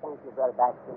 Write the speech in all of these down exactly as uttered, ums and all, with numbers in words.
Thank you, Brother Baxter.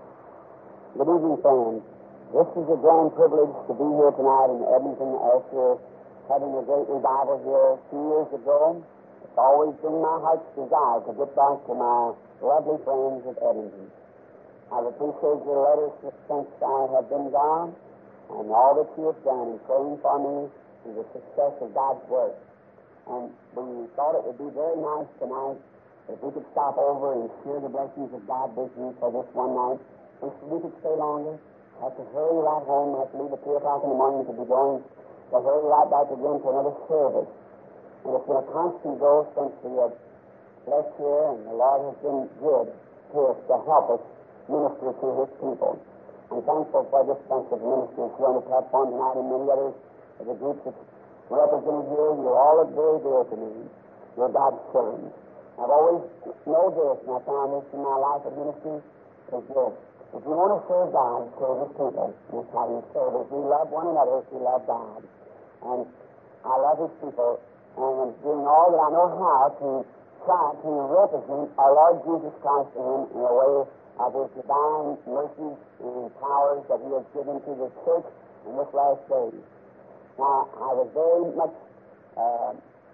Good evening, friends. This is a grand privilege to be here tonight in Edmonton after having a great revival here a few years ago. It's always been my heart's desire to get back to my lovely friends of Edmonton. I've appreciated your letters since I have been gone, and all that you have done in praying for me and the success of God's work. And we thought it would be very nice tonight if we could stop over and share the blessings of God with you for this one night. If we could stay longer, have to hurry right home, have to leave at three o'clock in the morning to be going to hurry right back again to another service. And it's been a constant growth since we have left here, and the Lord has been good to us to help us minister to His people. I'm thankful for this bunch of ministers here on the platform tonight and many others of the groups that's represented here. You all look very dear to me. You're God's children. I've always known this, and I found this in my life of ministry, is this. If you want to serve God, serve His people. That's how you serve. If we love one another, we love God. And I love His people, and I'm doing all that I know how to try to represent our Lord Jesus Christ to Him in a way of His divine mercies and powers that He has given to the church in this last days. Now, I was very much uh,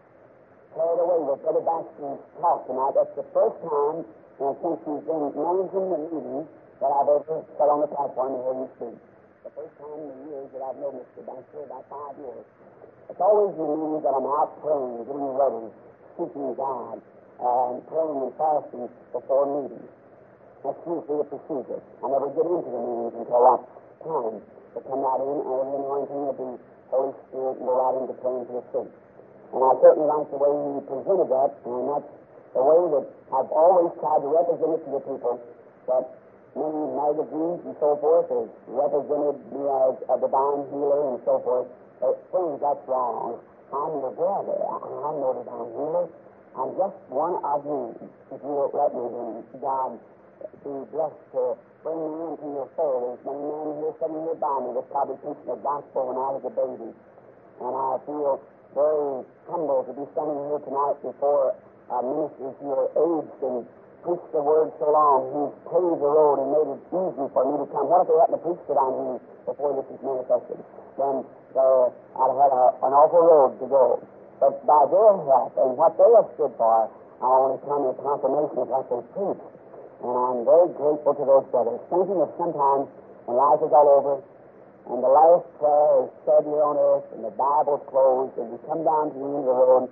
carried away with Brother Baxter's talk tonight. That's the first time uh, since he's been managing the meeting that I've ever sat on the platform and heard him speak. The first time in the years that I've known Mister Baxter, about five years. It's always the meetings that I'm out praying, getting ready, seeking God, uh, and praying and fasting before meetings. That's usually a procedure. I never get into the meetings until that time to come right in and the anointing of the Holy Spirit and go right into praying for the sick. And I certainly like the way he presented that, and that's the way that I've always tried to represent it to the people, that many magazines and so forth have represented me as a divine healer and so forth. But friends, that's wrong. I'm your brother. I'm no divine healer. I'm just one of you. If you will let me be, God be blessed to bring me into your fold. There's many men here sitting here by me that's probably preaching the gospel when I was a baby. And I feel very humbled to be standing here tonight before uh, ministers who are aged and preached the word so long. He's paved the road and made it easy for me to come. What if they hadn't preached it on me before this is manifested? Then uh, I'd have had a, an awful road to go. But by their help and what they have stood for, I want to come in confirmation of what they preached. And I'm very grateful to those brothers. Thinking of sometimes when life is all over, and the last prayer is said here on earth, and the Bible's closed, and we come down to the end of the road,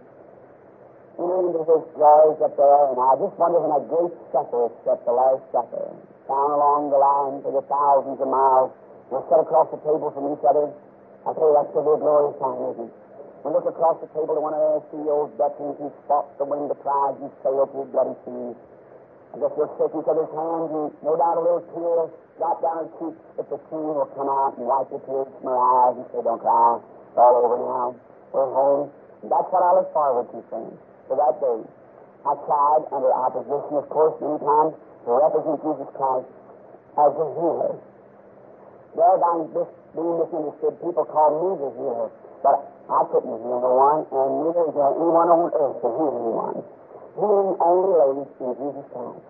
enter into His joys up there, and I just wonder when a great supper is set, the last supper, down along the line for the thousands of miles, we'll sit across the table from each other. I tell you, that's a real glorious time, isn't it? We look across the table to one of those C E O's veterans who fought to win the prize and sailed through bloody seas. I guess we'll shake each other's hands, and no doubt a little tear will drop down her cheek, but the tear will come out and wipe the tears from her eyes and say, don't cry, it's all over now, we're home. And that's what I look forward to, friends, to that day. I tried, under opposition, of course, many times, to represent Jesus Christ as a healer. There, I'm just being misunderstood. People call me the healer, but I couldn't heal no one, and neither is there anyone on earth to heal anyone. Healing only lays in Jesus Christ.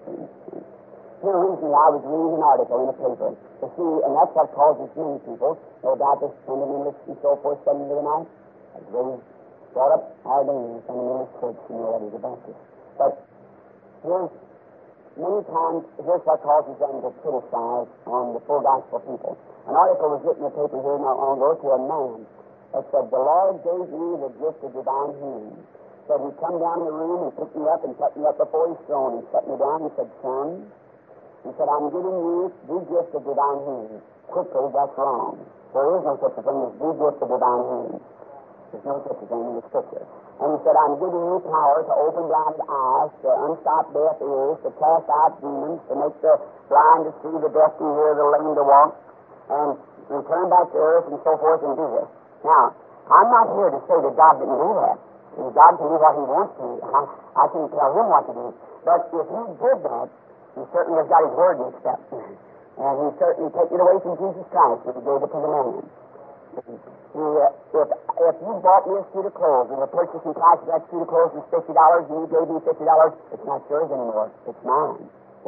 Here recently I was reading an article in a paper to see, and that's what causes many people, no doubt this fundamentalists and so forth, studying the night, as they brought up our name, fundamentalist church, and you're ready to Baptist. But here's, many times, here's what causes them to criticize on the full gospel people. An article was written in a paper here not long ago to a man that said, the Lord gave me the gift of divine healing. Said he'd come down in the room and pick me up and set me up before his throne and set me down and said, son, he said, I'm giving you the gift of divine healing. Quickly, that's wrong. There is no such a thing as the gift of divine healing. There's no such a thing in the Scripture. And he said, I'm giving you power to open blinded eyes, to unstop deaf ears, to cast out demons, to make the blind to see, the deaf to hear, the lame to walk, and return back to earth and so forth and do this. Now, I'm not here to say that God didn't do that. God can do what He wants to. I, I can't tell Him what to do. But if He did that, He certainly has got His word mixed up. And He certainly taken it away from Jesus Christ when He gave it to the man. He, uh, if, if you bought me a suit of clothes and the purchasing price of that suit of clothes was fifty dollars and you gave me fifty dollars, it's not yours anymore. It's mine. See?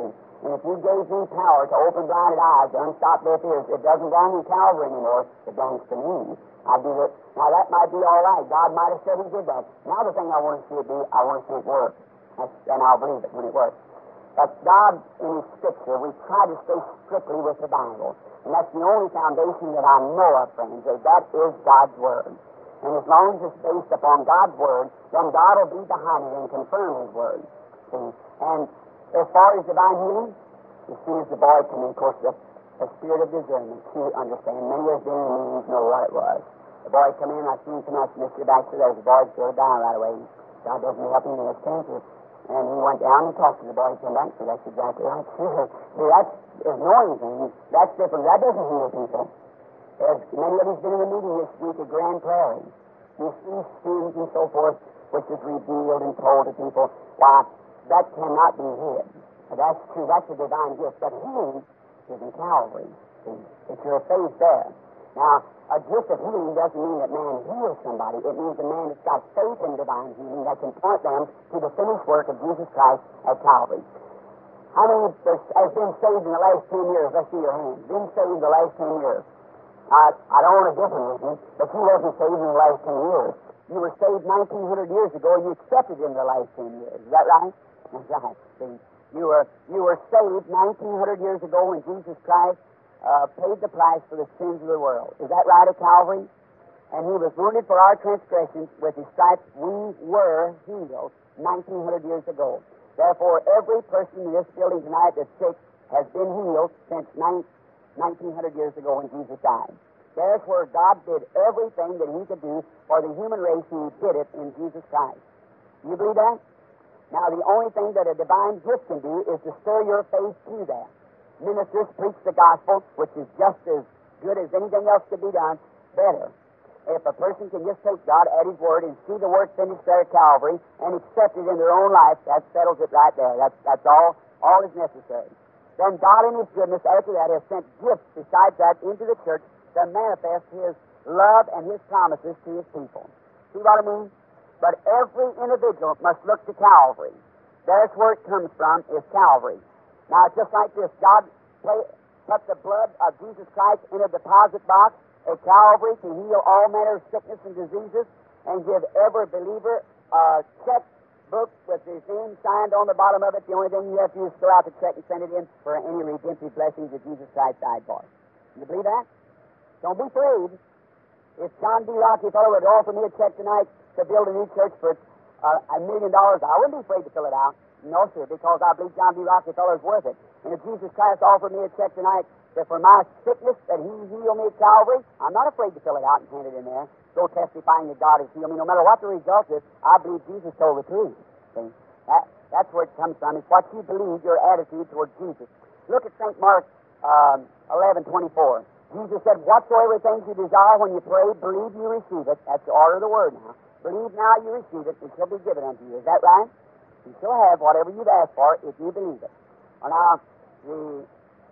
And if you gave me power to open blinded eyes, to unstop deaf ears, it doesn't belong in Calvary anymore. It belongs to me. I do it. Now, that might be all right. God might have said He did that. Now, the thing I want to see it do, I want to see it work. That's, and I'll believe it when it works. But God, in His Scripture, we try to stay strictly with the Bible. And that's the only foundation that I know of, friends, is that is God's Word. And as long as it's based upon God's Word, then God will be behind it and confirm His Word. See? And as far as divine healing, as soon as the boy came in, of course, the, the spirit of discernment to understand. Many of them means know what it was. The boy come in, I seen him come out, Mister Baxter, there's a boy still down right away. God doesn't help him in his cancer. And he went down and talked to the boy, came back and said, that's exactly right. Sure. See, that's is knowing things. That's different. That doesn't heal people. There's many of us been in the meeting this week at Grand Prairie. You see sins and so forth, which is revealed and told to people. Why, that cannot be hid. That's true. That's a divine gift. But healing is in Calvary. See? It's your faith there. Now, a gift of healing doesn't mean that man heals somebody. It means a man that's got faith in divine healing that can point them to the finished work of Jesus Christ at Calvary. How many has been saved in the last ten years? Let's see your hands. Been saved in the last ten years. I, I don't want to differ with you, but you wasn't saved in the last ten years. You were saved nineteen hundred years ago, and you accepted in the last ten years. Is that right? That's right. See, you were you were saved nineteen hundred years ago when Jesus Christ uh, paid the price for the sins of the world. Is that right at Calvary? And He was wounded for our transgressions. With His stripes we were healed nineteen hundred years ago. Therefore, every person in this building tonight that's sick has been healed since nineteen hundred years ago when Jesus died. There's where God did everything that He could do for the human race. He did it in Jesus Christ. You believe that? Now, the only thing that a divine gift can do is to stir your faith to that. Ministers preach the gospel, which is just as good as anything else could be done, better. If a person can just take God at His word and see the work finished there at Calvary and accept it in their own life, that settles it right there. That's, that's all, all is necessary. Then God in His goodness, after that, has sent gifts besides that into the church to manifest His love and His promises to His people. See what I mean? But every individual must look to Calvary. That's where it comes from, is Calvary. Now, it's just like this. God play, put the blood of Jesus Christ in a deposit box at Calvary to heal all manner of sickness and diseases and give every believer a check book with his name signed on the bottom of it. The only thing you have to do is throw out the check and send it in for any redemptive blessings that Jesus Christ died for. You believe that? Don't be afraid. If John D. Rockefeller would offer me a check tonight to build a new church for uh, a million dollars, I wouldn't be afraid to fill it out. No, sir, because I believe John D. Rockefeller is worth it. And if Jesus Christ offered me a check tonight that for my sickness that He healed me at Calvary, I'm not afraid to fill it out and hand it in there. Go testifying that God has healed me. No matter what the result is, I believe Jesus told the truth. See? That, that's where it comes from. It's what you believe, your attitude towards Jesus. Look at Saint Mark um, eleven twenty-four. Jesus said, whatsoever things you desire when you pray, believe you receive it. That's the order of the word now. Believe now you receive it, it shall be given unto you. Is that right? You shall have whatever you've asked for if you believe it. Well, now, the,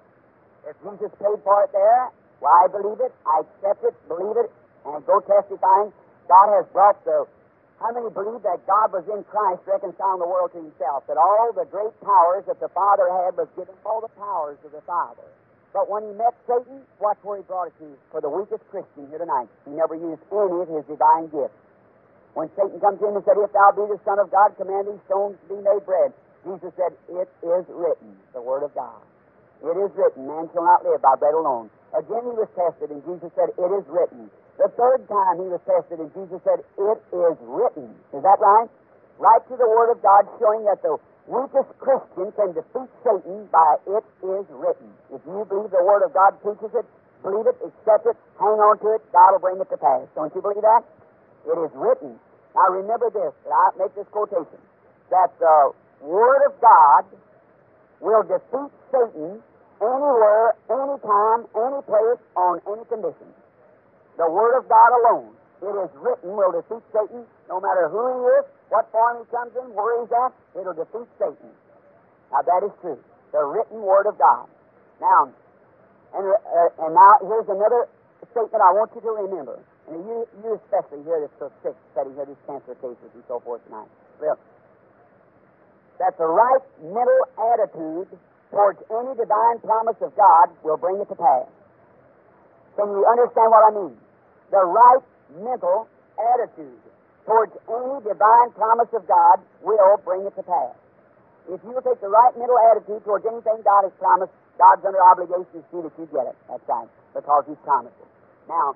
if Jesus paid for it there, well, I believe it, I accept it, believe it, and go testifying. God has brought the... How many believe that God was in Christ reconciling the world to Himself? That all the great powers that the Father had was given all the powers of the Father. But when He met Satan, watch where He brought it to. For the weakest Christian here tonight, He never used any of His divine gifts. When Satan comes in and said, if thou be the Son of God, command these stones to be made bread. Jesus said, it is written, the Word of God. It is written, man shall not live by bread alone. Again He was tested, and Jesus said, it is written. The third time He was tested, and Jesus said, it is written. Is that right? Right to the Word of God, showing that the weakest Christian can defeat Satan by it is written. If you believe the Word of God teaches it, believe it, accept it, hang on to it, God will bring it to pass. Don't you believe that? It is written. Now remember this, and I'll make this quotation, that the Word of God will defeat Satan anywhere, anytime, any place, on any condition. The Word of God alone, it is written, will defeat Satan, no matter who he is, what form he comes in, where he's at, it'll defeat Satan. Now that is true. The written Word of God. Now, and, uh, and now here's another statement I want you to remember. And you, you especially hear this so sick, studying here these cancer cases and so forth tonight. Well, that the right mental attitude towards any divine promise of God will bring it to pass. Can you understand what I mean? The right mental attitude towards any divine promise of God will bring it to pass. If you will take the right mental attitude towards anything God has promised, God's under obligation to see that you get it. That's right, because He's promised it. Now,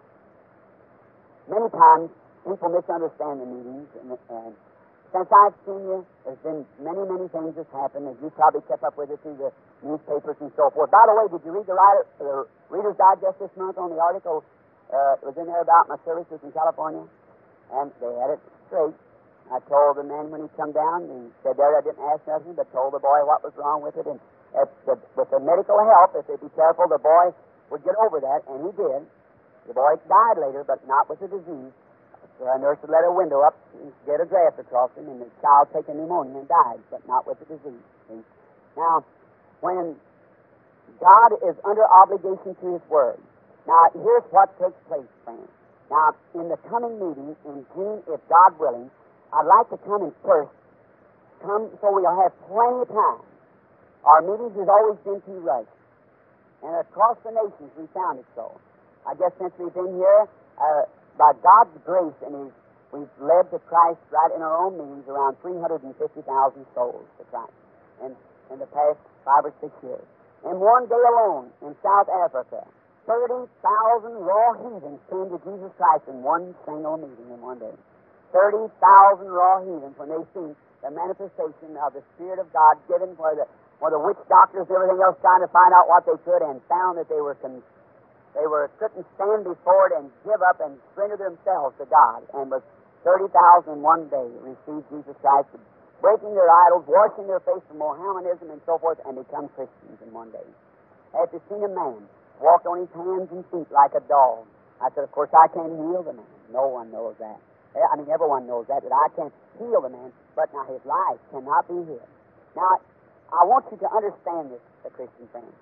many times people misunderstand the meetings, and, and since I've seen you, there's been many, many things that's happened, and you probably kept up with it through the newspapers and so forth. By the way, did you read the, writer, the Reader's Digest this month on the article? Uh, it was in there about my services in California, and they had it straight. I told the man when he come down, he said there I didn't ask nothing, but told the boy what was wrong with it, and if the, with the medical help, if they'd be careful, the boy would get over that, and he did. The boy died later, but not with the disease. So a nurse would let a window up and get a draft across him, and the child taken pneumonia and died, but not with the disease. See? Now, when God is under obligation to His Word, now here's what takes place, friends. Now, in the coming meeting in June, if God willing, I'd like to come in first, come so we'll have plenty of time. Our meetings has always been too rushed, and across the nations we found it so. I guess since we've been here, uh, by God's grace, and His, we've led to Christ right in our own meetings around three hundred fifty thousand souls to Christ in, in the past five or six years. In one day alone, in South Africa, thirty thousand raw heathens came to Jesus Christ in one single meeting in one day. thirty thousand raw heathens when they see the manifestation of the Spirit of God given where the, where the witch doctors and everything else trying to find out what they could, and found that they were con- They were couldn't stand before it and give up and surrender themselves to God. And with thirty thousand one day received Jesus Christ, breaking their idols, washing their face from Mohammedanism and so forth, and become Christians in one day. After seeing a man walk on his hands and feet like a dog, I said, of course, I can't heal the man. No one knows that. I mean, everyone knows that, that I can't heal the man, but now his life cannot be healed. Now, I want you to understand this, the Christian friends.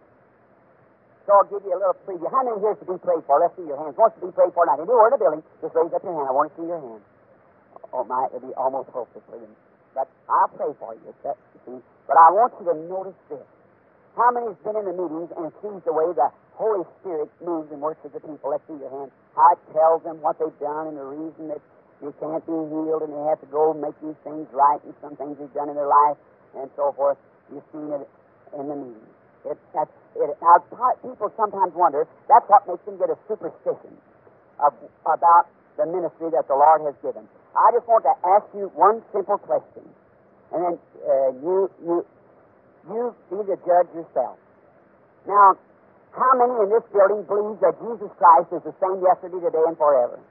So I'll give you a little preview. How many here is to be prayed for? Let's see your hands. Wants to be prayed for now. If you're in the building, just raise up your hand. I want to see your hand. Oh, my, it'll be almost hopeless for you. But I'll pray for you, that, you see. But I want you to notice this. How many has been in the meetings and sees the way the Holy Spirit moves and works with the people? Let's see your hand. How it tells them what they've done and the reason that you can't be healed and they have to go make these things right and some things they've done in their life and so forth. You've seen it in the meetings. It, that's, it, now, people sometimes wonder, that's what makes them get a superstition of, about the ministry that the Lord has given. I just want to ask you one simple question, and then uh, you, you, you be the judge yourself. Now, how many in this building believe that Jesus Christ is the same yesterday, today, and forever?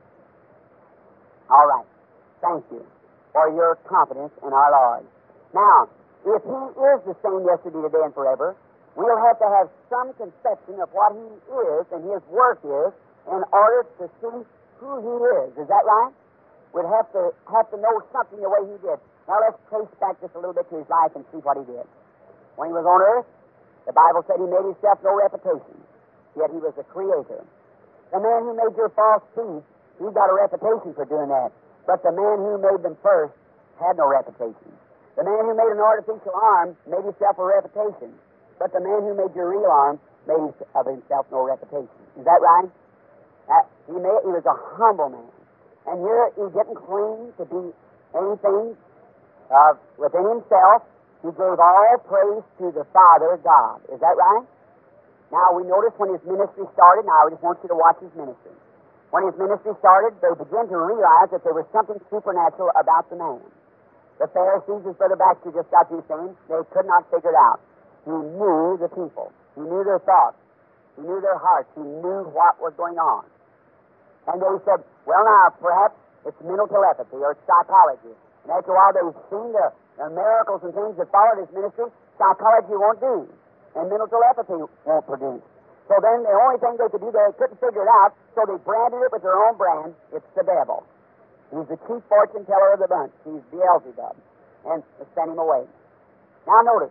All right. Thank you for your confidence in our Lord. Now, if He is the same yesterday, today, and forever, we'll have to have some conception of what He is and His work is in order to see who He is. Is that right? We'd have to have to know something the way He did. Now let's trace back just a little bit to His life and see what He did. When He was on earth, the Bible said He made Himself no reputation, yet He was the Creator. The man who made your false teeth, he got a reputation for doing that. But the man who made them first had no reputation. The man who made an artificial arm made himself a reputation. But the man who made your real arm made of himself no reputation. Is that right? Uh, he, made, he was a humble man. And here he didn't claim to be anything uh, within himself. He gave all praise to the Father God. Is that right? Now we notice when his ministry started, now I just want you to watch his ministry. When his ministry started, they began to realize that there was something supernatural about the man. The Pharisees, as Brother Baxter just got through saying, they could not figure it out. He knew the people. He knew their thoughts. He knew their hearts. He knew what was going on. And they said, well, now, perhaps it's mental telepathy or it's psychology. And after a while, they've seen the, the miracles and things that followed his ministry. Psychology won't do. And mental telepathy won't produce. So then the only thing they could do, they couldn't figure it out, so they branded it with their own brand. It's the devil. He's the chief fortune teller of the bunch. He's Beelzebub. And they sent him away. Now notice.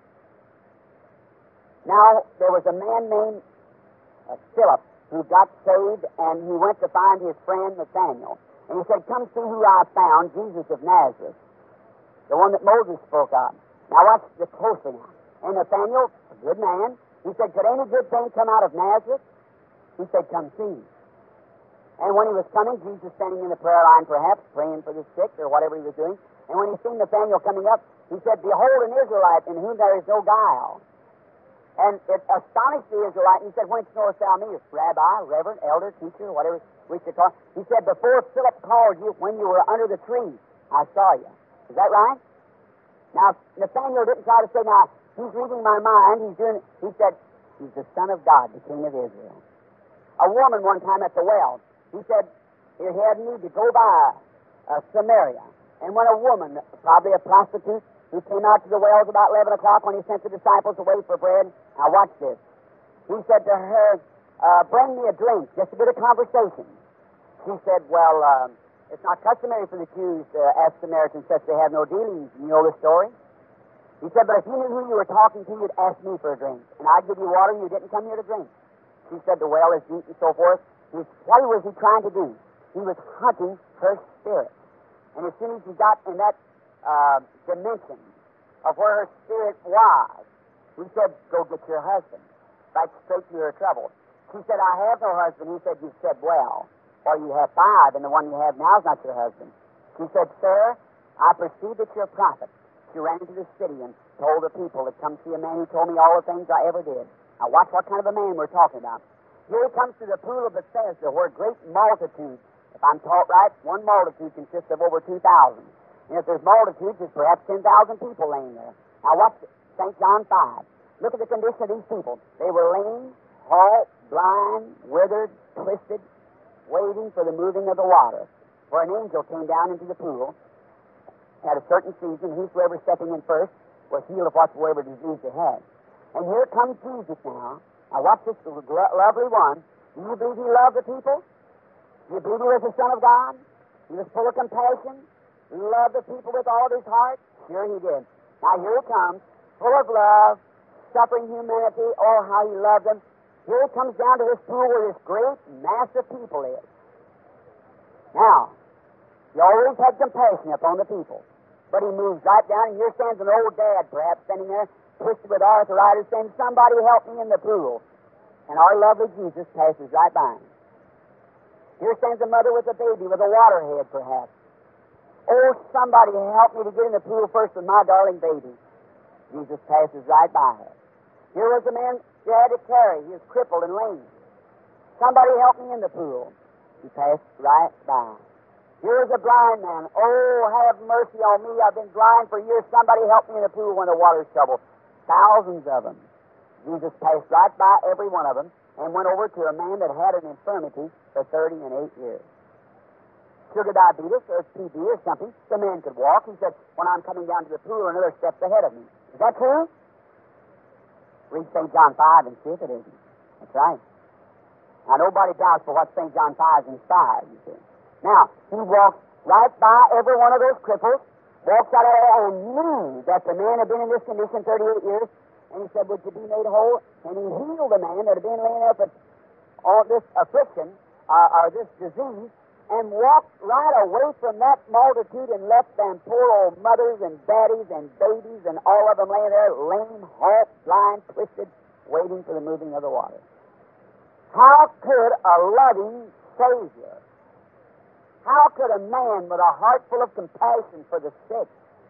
Now, there was a man named uh, Philip who got saved, and he went to find his friend Nathaniel. And he said, come see who I found, Jesus of Nazareth, the one that Moses spoke of. Now watch the closely now. And Nathaniel, a good man, he said, could any good thing come out of Nazareth? He said, come see. And when he was coming, Jesus standing in the prayer line perhaps, praying for the sick or whatever he was doing, and when he seen Nathaniel coming up, he said, behold, an Israelite in whom there is no guile. And it astonished the Israelite, and he said, whence knowest thou me? Rabbi, reverend, elder, teacher, whatever we should call. He said, before Philip called you, when you were under the tree, I saw you. Is that right? Now, Nathaniel didn't try to say, now, he's reading my mind, he's doing it. He said, he's the Son of God, the King of Israel. A woman one time at the well, he said, he had need to go by uh, Samaria. And when a woman, probably a prostitute, who came out to the wells about eleven o'clock when he sent the disciples away for bread, now watch this. He said to her, uh, bring me a drink, just a bit of conversation. She said, well, uh, it's not customary for the Jews to ask Samaritans such they have no dealings. You know the story? He said, but if you knew who you were talking to, you'd ask me for a drink. And I'd give you water, and you didn't come here to drink. She said the well is deep and so forth. He, what was he trying to do? He was hunting her spirit. And as soon as he got in that uh, dimension of where her spirit was, he said, go get your husband. Right straight to her trouble. She said, I have no husband. He said, you've said well. Or you have five, and the one you have now is not your husband. She said, sir, I perceive that you're a prophet. She ran into the city and told the people that come see a man who told me all the things I ever did. Now watch what kind of a man we're talking about. Here he comes to the pool of Bethesda, where great multitudes, if I'm taught right, one multitude consists of over two thousand. And if there's multitudes, there's perhaps ten thousand people laying there. Now watch Saint John five. Look at the condition of these people. They were lame, halt, blind, withered, twisted, waiting for the moving of the water. For an angel came down into the pool at a certain season. Whosoever stepping in first was healed of whatsoever disease they had. And here comes Jesus now. Now watch this lovely one. Do you believe he loved the people? Do you believe he was the Son of God? He was full of compassion. He loved the people with all his heart. Sure he did. Now here he comes, full of love, suffering humanity. Oh, how he loved them. Here he comes down to this pool where this great mass of people is. Now, he always had compassion upon the people. But he moves right down, and here stands an old dad, perhaps, standing there, twisted with arthritis, saying, somebody help me in the pool. And our lovely Jesus passes right by him. Here stands a mother with a baby, with a waterhead, perhaps. Oh, somebody help me to get in the pool first with my darling baby. Jesus passes right by her. Here was a man who had to carry. He was crippled and lame. Somebody help me in the pool. He passed right by. Here was a blind man. Oh, have mercy on me. I've been blind for years. Somebody help me in the pool when the water's troubled. Thousands of them. Jesus passed right by every one of them and went over to a man that had an infirmity for thirty and eight years. Sugar diabetes or T B or something. The man could walk. He said, when I'm coming down to the pool, another step's ahead of me. Is that true? Read Saint John five and see if it isn't. That's right. Now, nobody doubts for what Saint John five inspired, you see. Now, he walked right by every one of those cripples, walked out of there and knew that the man had been in this condition thirty-eight years, and he said, would you be made whole? And he healed the man that had been laying up with all this affliction, uh, or this disease, and walked right away from that multitude and left them poor old mothers and daddies and babies and all of them laying there, lame, halt, blind, twisted, waiting for the moving of the water. How could a loving Savior, how could a man with a heart full of compassion for the sick,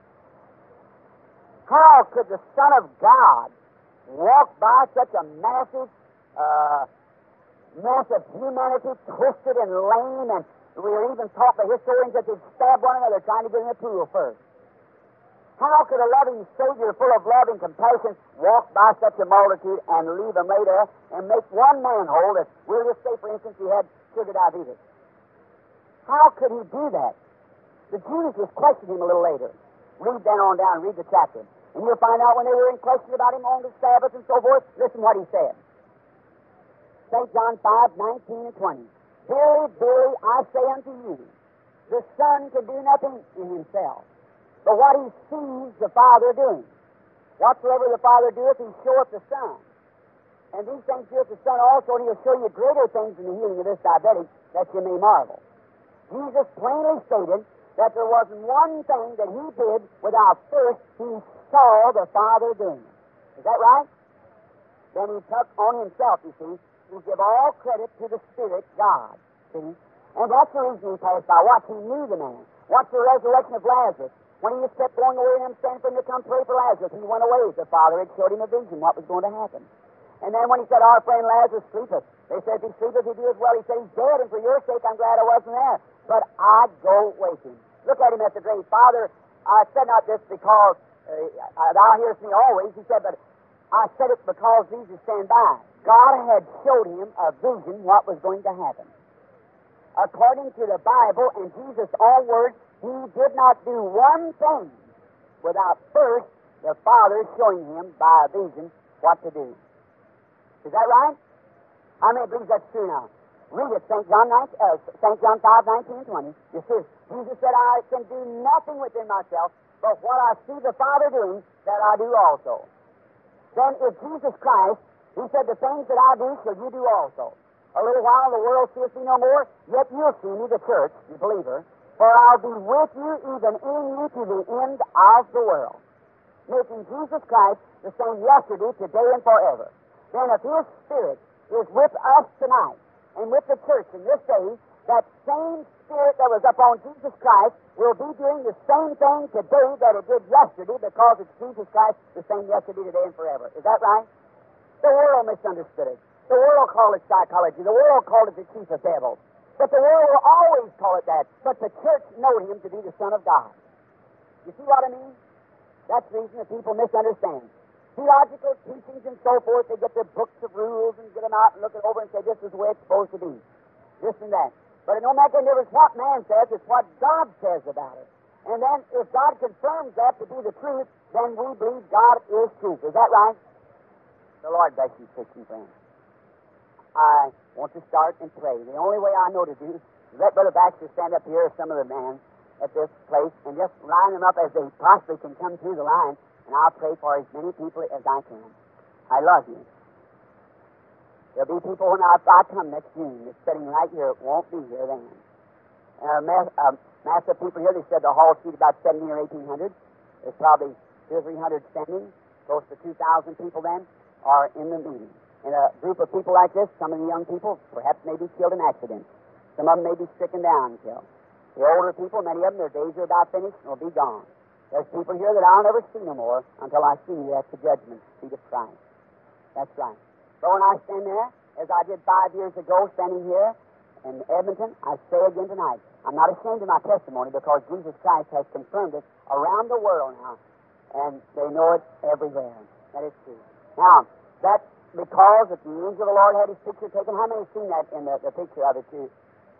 how could the Son of God walk by such a massive uh, mass of humanity, twisted and lame, and we are even taught by historians that they'd stab one another trying to get in the pool first. How could a loving Savior full of love and compassion walk by such a multitude and leave them lay there and make one man whole? If we'll just say, for instance, he had sugar diabetes. How could he do that? The Jews just questioned him a little later. Read then on down, read the chapter. And you'll find out when they were in question about him on the Sabbath and so forth, listen what he said. Saint John five, nineteen and twenty. Verily, verily, I say unto you, the Son can do nothing in himself, but what he sees the Father doing. Whatsoever the Father doeth, he showeth the Son. And these things doeth the Son also, and he'll show you greater things in the healing of this diabetic, that you may marvel. Jesus plainly stated that there wasn't one thing that he did without first he saw the Father doing it. Is that right? Then he took on himself, you see, to give all credit to the Spirit, God. See? And that's the reason he passed by. Watch, he knew the man. Watch the resurrection of Lazarus. When he was kept going away and him standing for him to come pray for Lazarus, he went away. The Father had showed him a vision, what was going to happen. And then when he said, our friend Lazarus sleepeth, they said, if he sleepeth, he do as well. He said, he's dead, and for your sake I'm glad I wasn't there. But I go with him. Look at him at the grave. Father, I said not this because uh, thou hearest me always. He said, but I said it because Jesus stand by. God had showed him a vision what was going to happen. According to the Bible and Jesus' own words, he did not do one thing without first the Father showing him by a vision what to do. Is that right? How many believes that's true now? Read it, Saint John, uh, Saint John five, nineteen and twenty. It says, Jesus said, I can do nothing within myself, but what I see the Father doing, that I do also. Then if Jesus Christ, he said, the things that I do shall you do also. A little while the world seeth me no more, yet you'll see me, the church, the believer, for I'll be with you, even in you, to the end of the world. Making Jesus Christ the same yesterday, today, and forever. Then if His Spirit is with us tonight, and with the church in this day, that same Spirit that was upon Jesus Christ will be doing the same thing today that it did yesterday, because it's Jesus Christ the same yesterday, today, and forever. Is that right? The world misunderstood it. The world called it psychology. The world called it the chief of devils. But the world will always call it that. But the church knowed Him to be the Son of God. You see what I mean? That's the reason that people misunderstand. Theological teachings and so forth, they get their books of rules and get them out and look it over and say, this is the way it's supposed to be. This and that. But it don't make any difference what man says, it's what God says about it. And then if God confirms that to be the truth, then we believe God is truth. Is that right? The Lord bless you, Christian friends. I want to start and pray. The only way I know to do is let Brother Baxter stand up here, or some of the men at this place, and just line them up as they possibly can come through the line, and I'll pray for as many people as I can. I love you. There'll be people when I, I come next June that's sitting right here. It won't be here then. And a mass, a mass of people here, they said the hall seat about seventeen or eighteen hundred. There's probably two or three hundred standing. Close to two thousand people then are in the meeting. In a group of people like this, some of the young people perhaps may be killed in accidents. Some of them may be stricken down and killed. The older people, many of them, their days are about finished and will be gone. There's people here that I'll never see no more until I see you at the judgment seat of Christ. That's right. So when I stand there, as I did five years ago, standing here in Edmonton, I say again tonight, I'm not ashamed of my testimony because Jesus Christ has confirmed it around the world now, and they know it everywhere. That is true. Now, that's because if the angel of the Lord had his picture taken, how many have seen that in the, the picture of it too?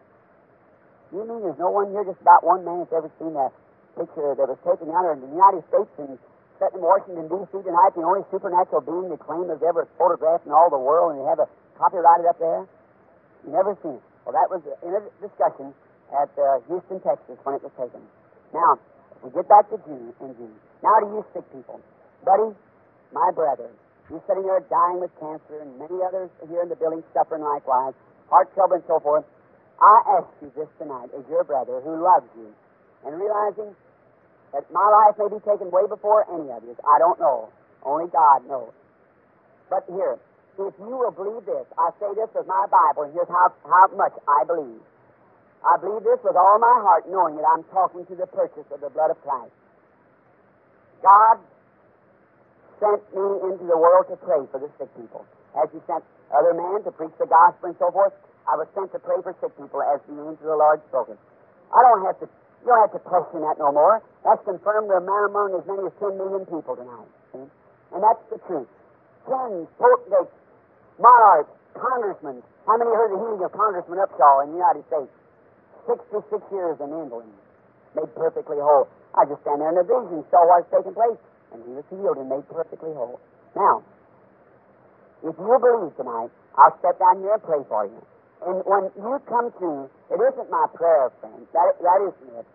You mean there's no one here, just about one man that's ever seen that picture that was taken out in the United States and set in Washington, D C tonight, the only supernatural being the claim was ever photographed in all the world, and they have a copyrighted up there? You never seen it. Well, that was in a discussion at uh, Houston, Texas, when it was taken. Now, if we get back to June, in June, now to you sick people. Buddy, my brother, you're sitting there dying with cancer, and many others here in the building suffering likewise, heart trouble and so forth. I ask you this tonight as your brother who loves you, and realizing that my life may be taken way before any of yours. I don't know. Only God knows. But here, if you will believe this, I say this with my Bible, and here's how, how much I believe. I believe this with all my heart, knowing that I'm talking to the purchase of the blood of Christ. God sent me into the world to pray for the sick people. As He sent other men to preach the gospel and so forth, I was sent to pray for sick people as the angel of the Lord spoken. I don't have to, you don't have to question that no more. That's confirmed we're among as many as ten million people tonight. See? And that's the truth. Kings, potentates, monarchs, congressmen. How many heard the healing of Congressman Upshaw in the United States? sixty-six years in England. Made perfectly whole. I just stand there in a vision, saw what's taking place. And he was healed and made perfectly whole. Now, if you believe tonight, I'll step down here and pray for you. And when you come to, it isn't my prayer, friends. That, that isn't it.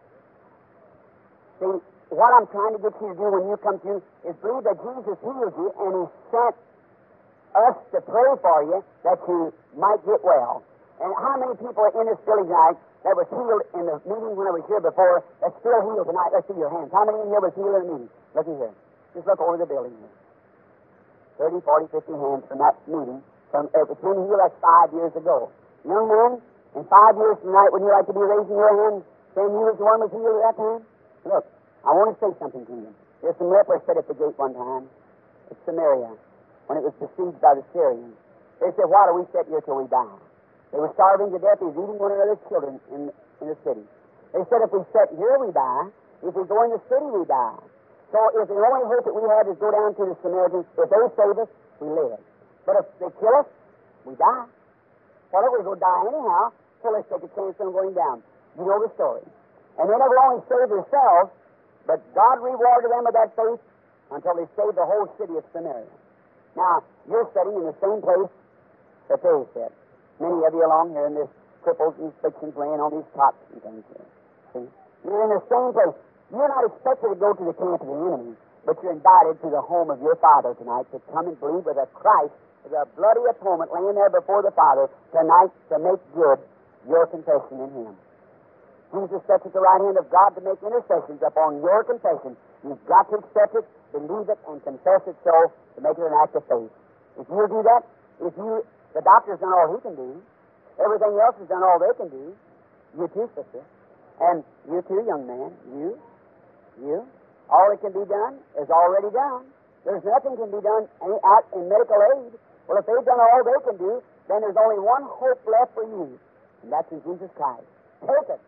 See, what I'm trying to get you to do when you come to is believe that Jesus healed you and He sent us to pray for you that you might get well. And how many people are in this building tonight that was healed in the meeting when I was here before that's still healed tonight? Let's see your hands. How many in here was healed in the meeting? Look at here. Just look over the building here. thirty, forty, fifty hands from that meeting. From, it was when he was five years ago. Young man, in five years tonight, would you like to be raising your hand, saying you was the one who was healed at that time? Look, I want to say something to you. There's some lepers sat at the gate one time at Samaria when it was besieged by the Syrians. They said, why do we sit here till we die? They were starving to death. They were eating one another's children in, in the city. They said, if we sit here, we die. If we go in the city, we die. So if the only hope that we have is go down to the Samaritans, if they save us, we live. But if they kill us, we die. Well, we're going to die anyhow, so let's take a chance on going down. You know the story. And they never only saved themselves, but God rewarded them with that faith until they saved the whole city of Samaria. Now, you're sitting in the same place that they sat. Many of you along here in this cripples and afflictions laying on these cots and things here. See? You're in the same place. You're not expected to go to the camp of the enemy, but you're invited to the home of your Father tonight to come and believe with a Christ, with a bloody atonement laying there before the Father tonight to make good your confession in Him. Jesus sits at the right hand of God to make intercessions upon your confession. You've got to accept it, believe it, and confess it so to make it an act of faith. If you do that, if you, the doctor's done all he can do, everything else has done all they can do, you too, sister, and you too, young man, you, you, all that can be done is already done. There's nothing can be done any, out in medical aid. Well, if they've done all they can do, then there's only one hope left for you, and that's in Jesus Christ. Take it.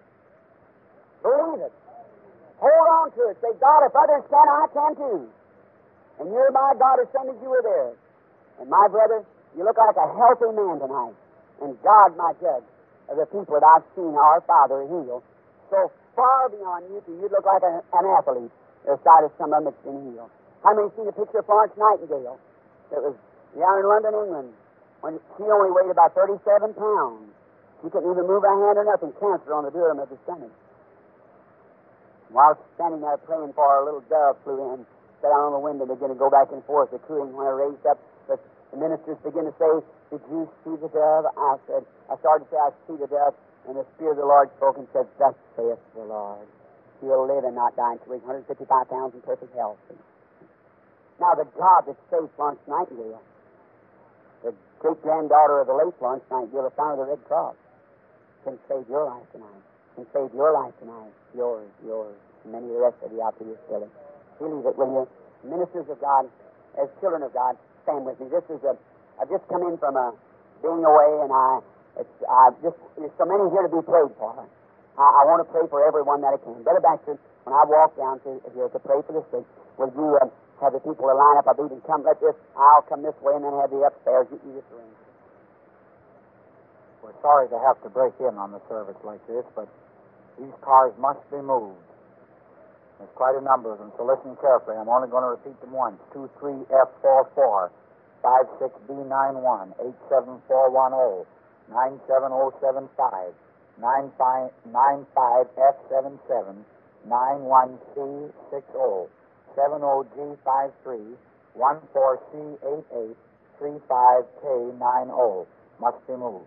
Believe it. Hold on to it. Say, God, if others can, I can too. And you're my God as soon as you were there. And my brother, you look like a healthy man tonight. And God, my judge, of the people that I've seen our Father heal. So far beyond you two, you look like a, an athlete, the sight of some of them that's been healed. How many seen a picture of Florence Nightingale? It was down in London, England, when she only weighed about thirty-seven pounds. She couldn't even move her hand or nothing. Cancer on the dome of the stomach. While standing there praying for her, a little dove flew in, sat down on the window, began to go back and forth, the cooing when I raised up. The, the ministers began to say, did you see the dove? I said, I started to say, I see the dove. And the Spirit of the Lord spoke and said, thus saith the Lord. He will live and not die until he's one hundred fifty-five pounds in perfect health. Now, the God that saved Florence Nightingale, the great-granddaughter of the late Florence Nightingale, the founder of the Red Cross, can save your life tonight. Can save your life tonight. Yours, yours. And many of the rest of you out there still. Believe it, will you? Ministers of God, as children of God, stand with me. This is a, I've just come in from a being away, and I, it's, I just, there's so many here to be prayed for. I, I want to pray for everyone that I can. Brother Baxter, when I walk down to here to pray for the sick, will you uh, have the people to line up? I believe and come. Let this, I'll come this way, and then have the upstairs. You, you just arrange. We're sorry to have to break in on the service like this, but these cars must be moved. There's quite a number of them, so listen carefully. I'm only going to repeat them once. two three F four four, five six B nine one, eight seven four one zero, nine seven zero seven five, nine five F seven seven, nine one C six zero, seven zero G five three, one four C eight eight, three five K nine zero. Must be moved.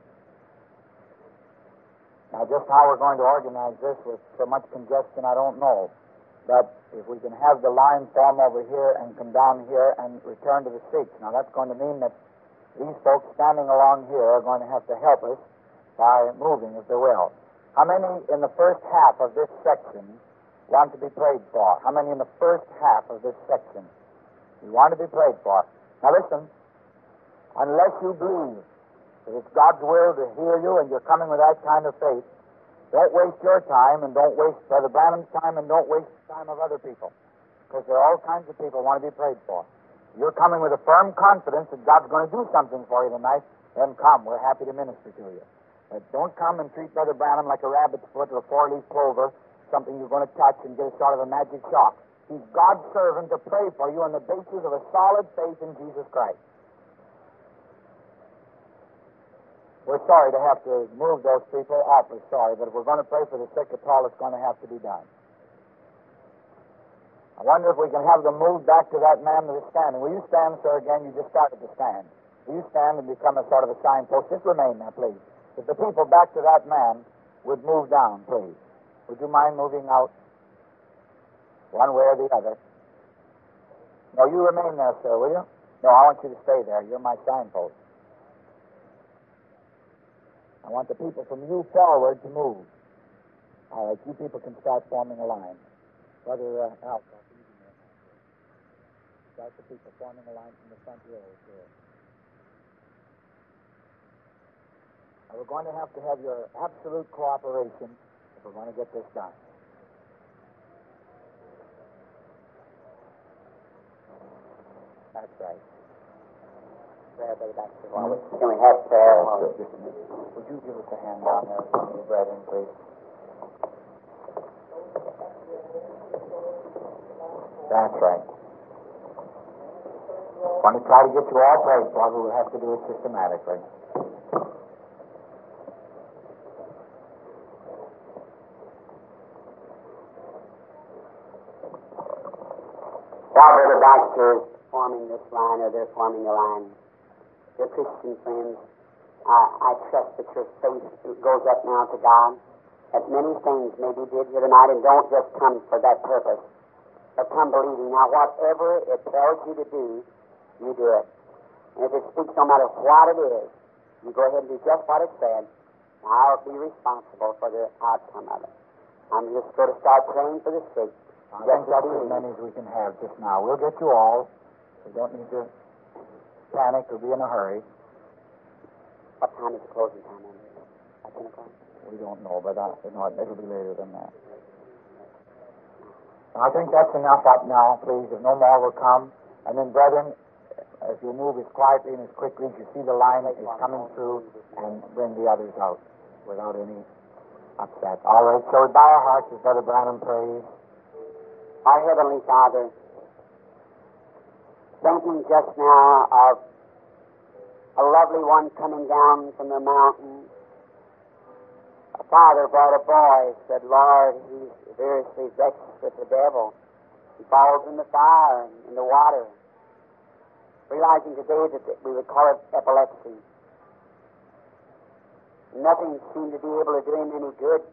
Now, just how we're going to organize this with so much congestion, I don't know. But if we can have the line form over here and come down here and return to the seats. Now, that's going to mean that these folks standing along here are going to have to help us by moving, if they will. How many in the first half of this section want to be prayed for? How many in the first half of this section you want to be prayed for? Now, listen. Unless you believe that it's God's will to heal you and you're coming with that kind of faith, don't waste your time and don't waste Brother Branham's time and don't waste the time of other people. Because there are all kinds of people who want to be prayed for. You're coming with a firm confidence that God's going to do something for you tonight, then come. We're happy to minister to you. But don't come and treat Brother Branham like a rabbit's foot or a four-leaf clover, something you're going to touch and get a sort of a magic shock. He's God's servant to pray for you on the basis of a solid faith in Jesus Christ. We're sorry to have to move those people, awfully sorry, but if we're going to pray for the sick at all, it's going to have to be done. I wonder if we can have them moved back to that man that is standing. Will you stand, sir, again? You just started to stand. Will you stand and become a sort of a signpost? Just remain there, please. If the people back to that man would move down, please. Would you mind moving out one way or the other? No, you remain there, sir, will you? No, I want you to stay there. You're my signpost. I want the people from you forward to move. All right, you people can start forming a line. Brother uh, Alf, start the people forming a line from the front row here. Now, we're going to have to have your absolute cooperation if we're going to get this done. That's right. Prayer, Brother Baxter. Well, can we have prayer? Well, just a minute. Would you give us a hand down there, brethren, please? That's right. Want to try to get you all prayed for, but we'll have to do it systematically. While Brother Baxter is forming this line, or they're forming the line, your Christian friends, I, I trust that your faith goes up now to God, that many things may be did here tonight, and don't just come for that purpose, but come believing. Now, whatever it tells you to do, you do it. And if it speaks no matter what it is, you go ahead and do just what it said, and I'll be responsible for the outcome of it. I'm just going to start praying for the sick. I think that's as many as we can have just now. We'll get you all. We don't need to panic or be in a hurry. What time is the closing time on this? At ten o'clock? We don't know, but uh, you know, it'll be later than that. I think that's enough up now, please. If no more will come. And then, brethren, as you move as quietly and as quickly as you see the line is coming through, and bring the others out without any upset. All right, so we bow our hearts as Brother Branham prays. Our Heavenly Father, thinking just now of a lovely one coming down from the mountain. A father brought a boy, said, Lord, he's seriously vexed with the devil. He falls in the fire and in the water. Realizing today that we would call it epilepsy. Nothing seemed to be able to do him any good.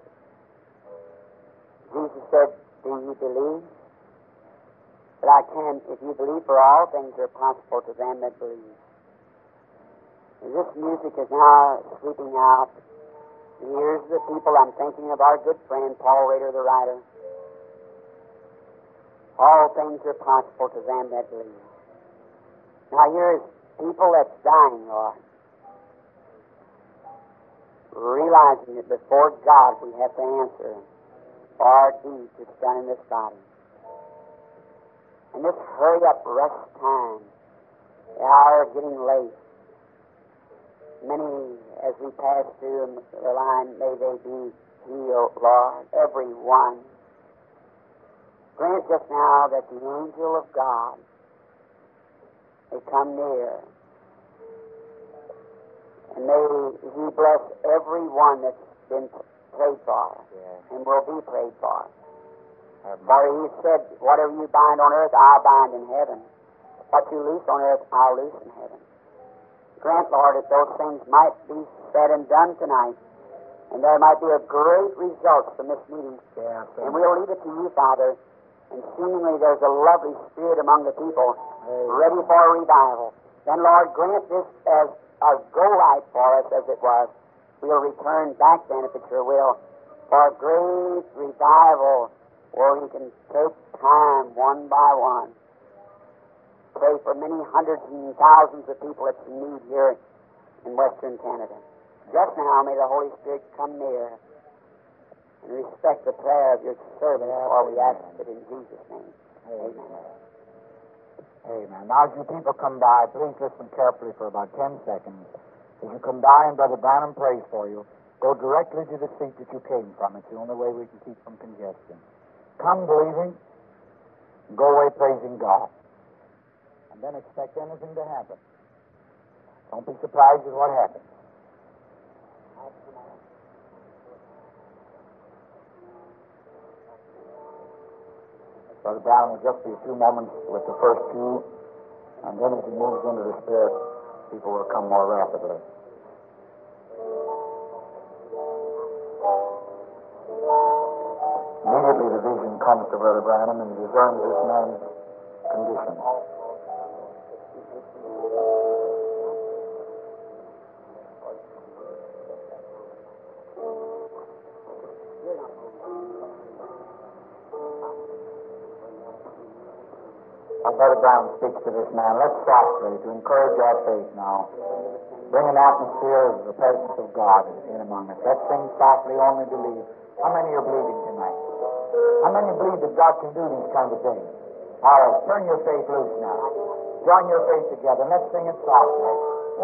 Jesus said, do you believe? But I can, if you believe, for all things are possible to them that believe. And this music is now sweeping out. The ears of the people. I'm thinking of our good friend, Paul Rader, the writer. All things are possible to them that believe. Now here's people that's dying, Lord. Realizing that before God we have to answer for our deeds that's done in this body. And this hurry up rush time, the hour getting late. Many, as we pass through the line, may they be healed, Lord, every one. Grant just now that the angel of God may come near. And may he bless every one that's been prayed for, yeah, and will be prayed for. For he said, whatever you bind on earth, I'll bind in heaven. What you loose on earth, I'll loose in heaven. Grant, Lord, that those things might be said and done tonight, and there might be a great result from this meeting. Yeah, and we'll leave it to you, Father. And seemingly there's a lovely spirit among the people, hey, ready for a revival. Then, Lord, grant this as a go-light for us as it was. We'll return back then, if it's your will, for a great revival, where we can take time one by one. Pray for many hundreds and thousands of people that's in need here in Western Canada. Just now, may the Holy Spirit come near and respect the prayer of your servant, for we ask it in Jesus' name. Amen. Amen. Now, as you people come by, please listen carefully for about ten seconds. As you come by and Brother Branham prays for you, go directly to the seat that you came from. It's the only way we can keep from congestion. Come believing, go away praising God. And then expect anything to happen. Don't be surprised at what happens. Brother Brown will just be a few moments with the first two, and then as he moves into the Spirit, people will come more rapidly. Immediately the vision comes to Brother Branham and discerns this man's condition. Our Brother Brown speaks to this man. Let's softly to encourage our faith now. Bring an atmosphere of the presence of God in among us. Let's sing softly, only believe. How many are believing tonight? How many believe that God can do these kinds of things? All right, turn your faith loose now. Join your faith together. Let's sing it softly.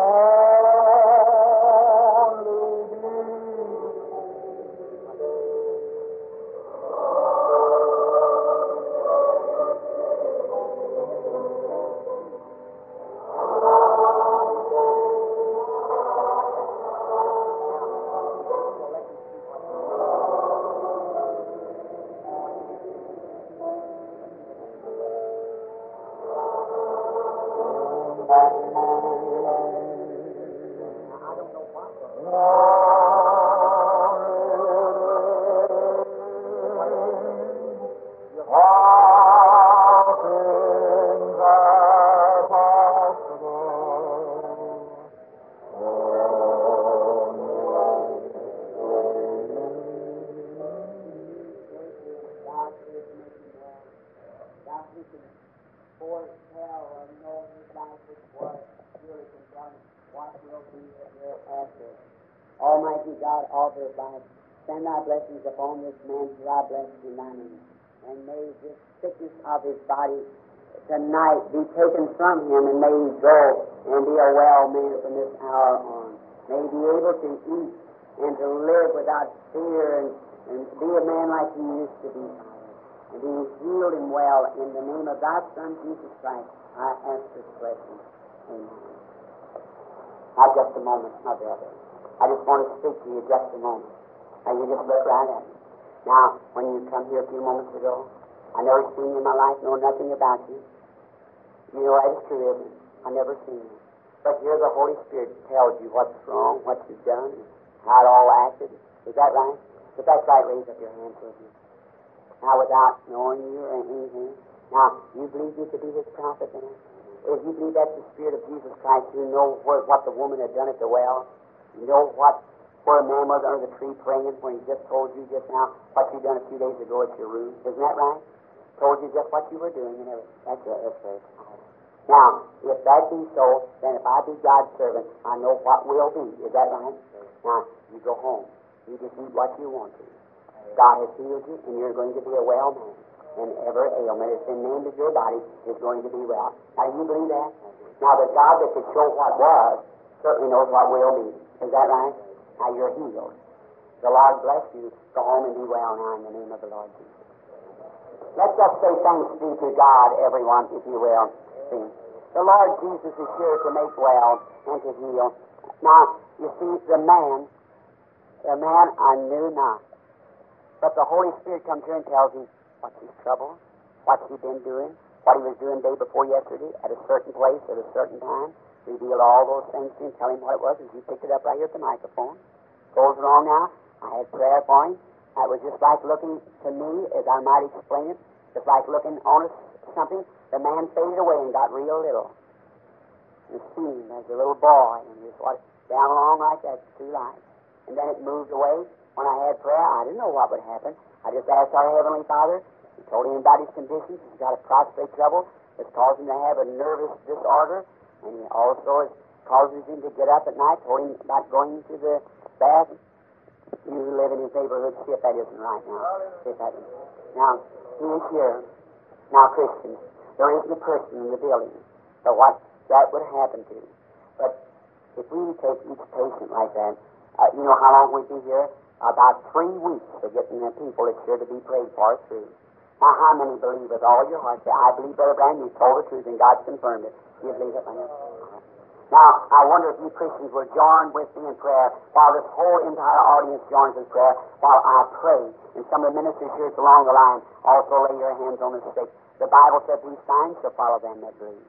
Almighty God, author of life, send thy blessings upon this man who I bless in thy name. And may this sickness of his body tonight be taken from him, and may he go and be a well man from this hour on. May he be able to eat and to live without fear, and, and be a man like he used to be, Father. And be healed and well in the name of thy Son, Jesus Christ. I ask this blessing. Amen. Now, just a moment, my brother. I just want to speak to you just a moment. Now, you just look right at me. Now, when you come here a few moments ago, I never seen you in my life, know nothing about you. You know that is true, isn't it? I never seen you. But here the Holy Spirit tells you what's wrong, what you've done, and how it all acted. Is that right? If that's right, raise up your hands with me. Now, without knowing you or anything, now, you believe me to be His prophet, then? If you believe that's the Spirit of Jesus Christ, you know where, what the woman had done at the well. You know what, where a man was under the tree praying when he just told you just now what you done a few days ago at your room. Isn't that right? Told you just what you were doing and everything. That's it. That's very exciting. Now, if that be so, then if I be God's servant, I know what will be. Is that right? Now, you go home. You just eat what you want to. God has healed you, and you're going to be a well man. And every ailment that's been named of your body is going to be well. Now, do you believe that? Now, the God that could show what was certainly knows what will be. Is that right? Now you're healed. The Lord bless you. Go home and be well now in the name of the Lord Jesus. Let's just say thanks be to God, everyone, if you will. See, the Lord Jesus is here to make well and to heal. Now, you see, the man, the man I knew not. But the Holy Spirit comes here and tells him what's his trouble, what he's been doing, what he was doing day before yesterday at a certain place at a certain time. Revealed all those things to him, tell him what it was, and he picked it up right here at the microphone. Goes along now. I had prayer for him. It was just like looking to me, as I might explain it, just like looking on a, something. The man faded away and got real little. And seen as a little boy, and just went down along like that, two lights. And then it moved away. When I had prayer, I didn't know what would happen. I just asked our Heavenly Father. He told him about his conditions. He's got a prostate trouble. It's caused him to have a nervous disorder. And he also it causes him to get up at night, told him about going to the bath. You who live in his neighborhood, see if that isn't right now. See if that isn't. Now, he is here. Now, Christians, there isn't a person in the building. So what that would happen to. But if we take each patient like that, uh, you know how long we'd be here? About three weeks for getting the people that's here to be prayed for through. Now, how many believe with all your heart? Say, I believe, Brother Brand, you told the truth, and God confirmed it. Do you believe it, man? Now, I wonder if you Christians will join with me in prayer while this whole entire audience joins in prayer while I pray. And some of the ministers here along the line also lay your hands on the sick. The Bible said these signs shall follow them that believe.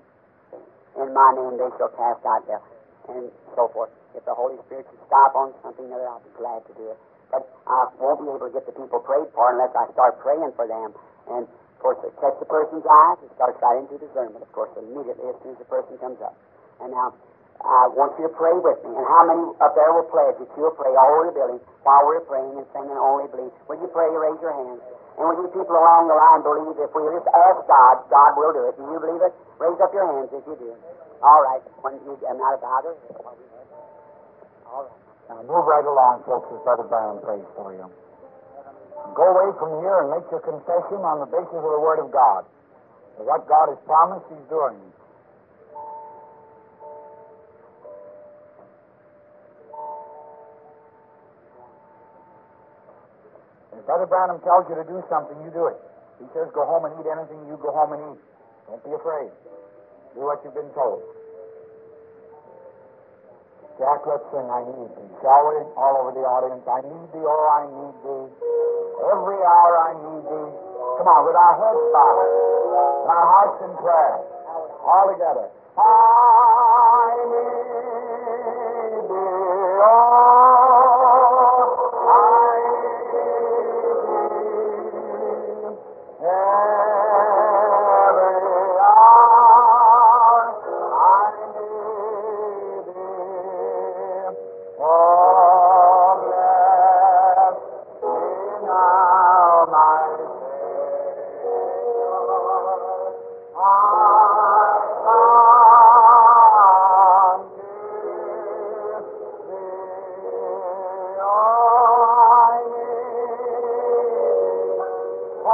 In my name they shall cast out devils, and so forth. If the Holy Spirit should stop on something or other, I'll be glad to do it. But I won't be able to get the people prayed for unless I start praying for them. And, of course, it catch the person's eyes, it starts right into discernment, of course, immediately as soon as the person comes up. And now, I want you to pray with me. And how many up there will pledge that you'll pray all over the building while we're praying and singing Only Believe? Will you pray? Raise your hands. And will you people along the line believe if we just ask God, God will do it? Do you believe it? Raise up your hands if you do. All right. When you, I'm not about it. All right. Now move right along, folks, as Brother Brown prays for you. Go away from here and make your confession on the basis of the Word of God. For what God has promised, He's doing. If Brother Branham tells you to do something, you do it. He says go home and eat anything, you go home and eat. Don't be afraid. Do what you've been told. Jack, let's sing I Need Thee. Shall we? All over the audience. I need Thee, oh, I need Thee. Every hour I need Thee. Come on, with our heads bowed and our hearts in prayer. All together. I need Thee, oh, I need Thee. Every hour I need Thee. Oh, bless me now, my Savior. I come to Thee. Oh, I need Thee. Oh,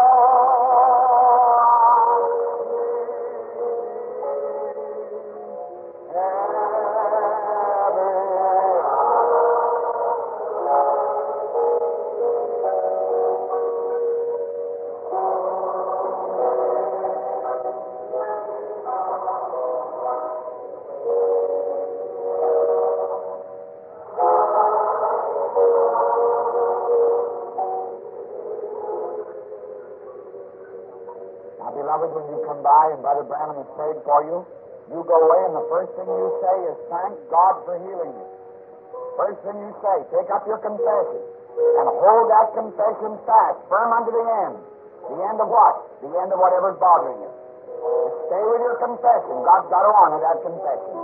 Now, beloved, when you come by and Brother Branham has prayed for you, you go away and the first thing you say is, thank God for healing me. First thing you say, take up your confession and hold that confession fast, firm unto the end. The end of what? The end of whatever's bothering you. Just stay with your confession. God's got to honor that confession.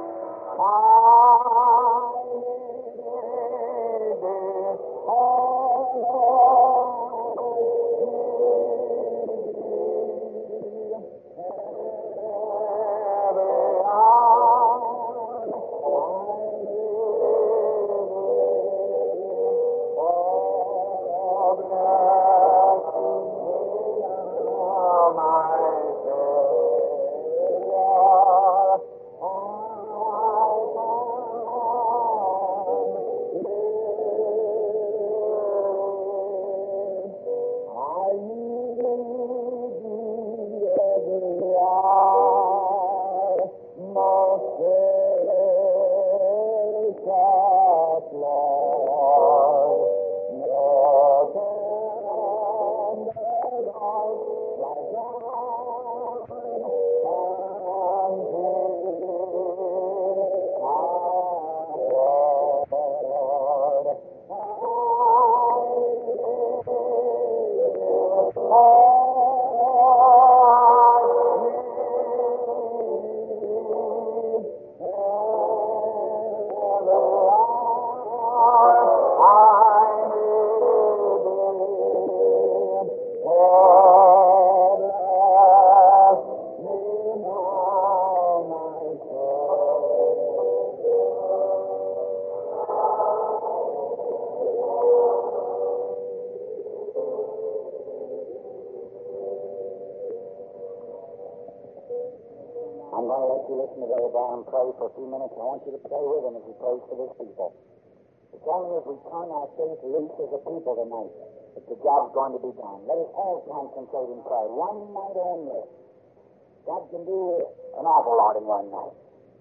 I'm going to let you listen to Brother Brown pray for a few minutes. I want you to pray with him as he prays for this people. It's only as we turn our faith loose as a people tonight that the job's going to be done. Let us all concentrate in prayer. One night only. God can do an awful lot in one night.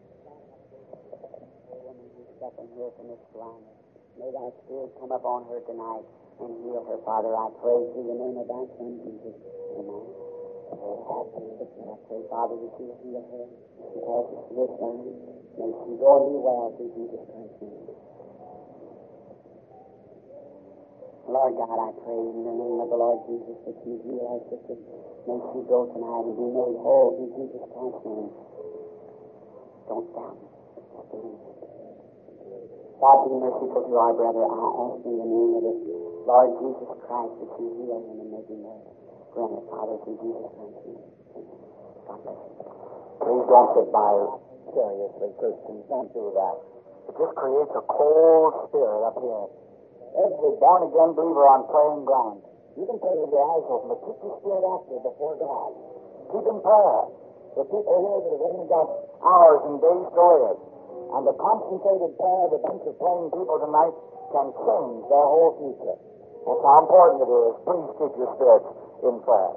Stepping here from this blind. May thy Spirit come upon her tonight and heal her, Father. I pray through the name of thy Son, Jesus. Amen. Oh, I pray, Father, that you will heal her because it's your Son. May she go and be well through Jesus Christ's name. Lord God, I pray in the name of the Lord Jesus that you heal our sister. May she go tonight and be made whole through Jesus Christ's name. Don't doubt. God be merciful to our brother. I ask in the name of the Lord Jesus Christ that you heal him and make him well. Grant it, Father, through Jesus Christ. God bless you. Please don't sit by seriously, Christians. Don't do that. It just creates a cold spirit up here. Every born-again believer on praying ground. You can pray with your eyes open, but keep your spirit active before God. Keep in prayer. The people here that have only got hours and days to live, and the concentrated prayer of a bunch of praying people tonight can change their whole future. That's how important it is. Please keep your spirits in prayer.